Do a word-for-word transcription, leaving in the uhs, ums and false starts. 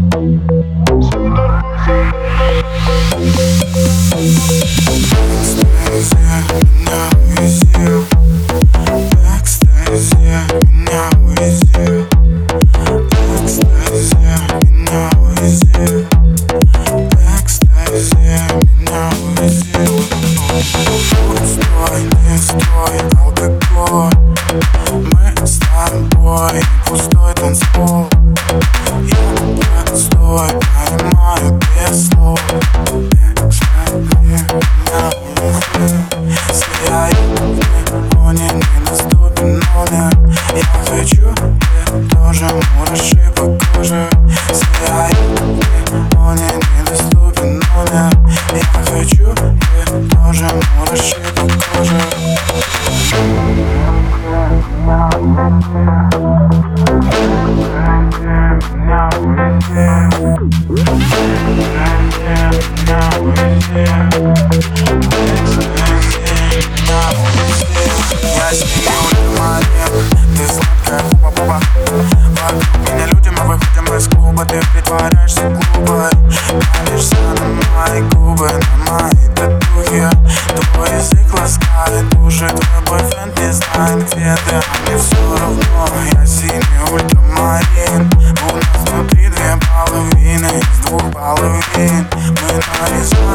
Пустой танцпол, я отстой, понимаю без слов. Меня сияет, он недоступен номер. Я хочу, ты тоже мураши по коже. Сияет, он недоступен номер. Я хочу, ты тоже мураши по коже. Я сниму ультрамарин, ты сладкая хуба-буба. Вокруг меня люди, мы выходим из клуба. Ты притворяешься глупой, палишься на мои губы, на мои татухи. Твой язык ласкает уши, твой бойфренд не знает, где ты, а мне все равно. Я синий ультрамарин, у нас внутри две половины из двух половин. Мы нарезаем